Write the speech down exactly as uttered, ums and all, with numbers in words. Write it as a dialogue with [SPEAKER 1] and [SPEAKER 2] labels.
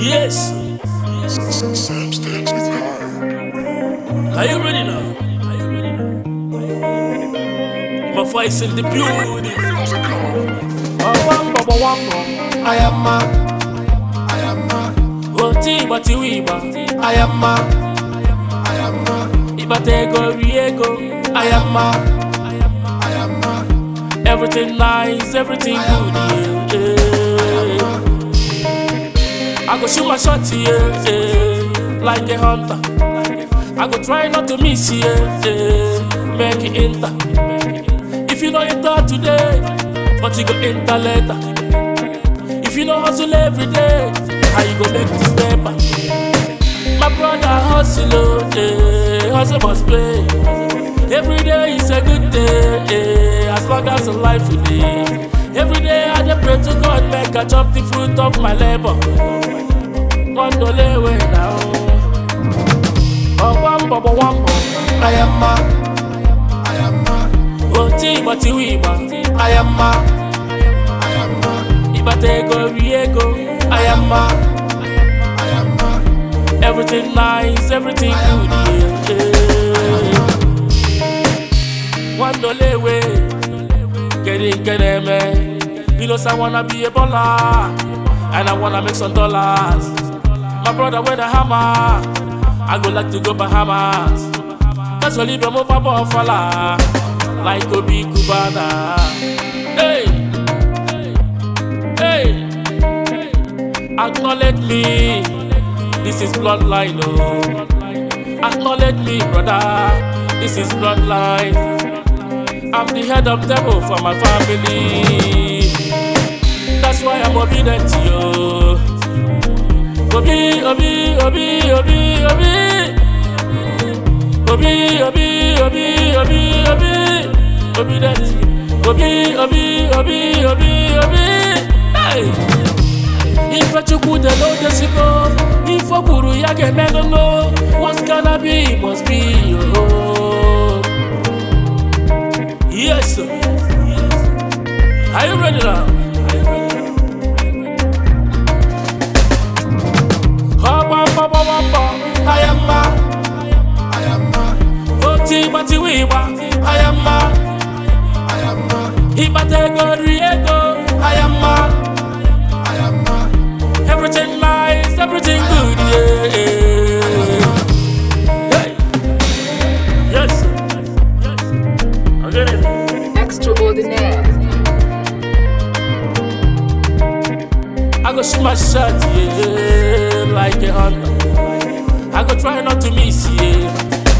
[SPEAKER 1] Yes.
[SPEAKER 2] Sam stands with high.
[SPEAKER 1] Are you ready now? My voice in the building. Oh, wamba, wamba.
[SPEAKER 3] I am ma, I am ma,
[SPEAKER 1] Oh, tiba, tiwiba.
[SPEAKER 3] I am ma, I am ma,
[SPEAKER 1] Ibatego, riego.
[SPEAKER 3] I am ma, I am ma,
[SPEAKER 1] Everything nice, everything good, yeah, yeah. I go shoot my shot, yeah, yeah, like a hunter. I go try not to miss, yeah, yeah, make it enter. If you know enter today, but you go enter later. If you know hustle every day, how you go make this paper? My brother hustle, oh, yeah, hustle must pay. Every day is a good day, yeah, as long as the life we live. Every day I dey pray to God, make I chop the fruit of my labor. God don't lay way now. Oh, wamba, wamba.
[SPEAKER 3] I am ma, I am ma,
[SPEAKER 1] Oh, tiba, tiwiba.
[SPEAKER 3] I am ma, I am ma,
[SPEAKER 1] Ibatego, riego.
[SPEAKER 3] I am ma, I am ma,
[SPEAKER 1] Everything nice, everything good, yeah, yeah. One dollar way, get it, get it, man. Because I wanna be a baller, and I wanna make some dollars. My brother with a hammer, I go like to go Bahamas. That's only be move up off fella, like Obi Cubana. Hey, hey, acknowledge me. This is bloodline, oh. Acknowledge me, brother. This is bloodline. I'm the head of devil for my family. That's why I'm obedient to you. Obi, Obi, Obi, Obi, Obi. Obi, Obi, Obi, Obi, Obi. Obedient. Obi, Obi, Obi, Obi, Obi. Hey. If I took good, I know this go. If I guru, ya get me don't know. What's gonna be, must be, oh. Yes, sir. Are you ready now?
[SPEAKER 3] I am ma, I am ma,
[SPEAKER 1] Oh, tiba, tiwiba.
[SPEAKER 3] I am ma, I am ma,
[SPEAKER 1] Ibatego, riego.
[SPEAKER 3] I am ma, I am ma,
[SPEAKER 1] Everything nice, everything good, yeah. Hey. Yes, sir. I get it.
[SPEAKER 4] Extraordinaire.
[SPEAKER 1] I go shoot my shot, yeah, like a hunter. I go try not to miss, yeah.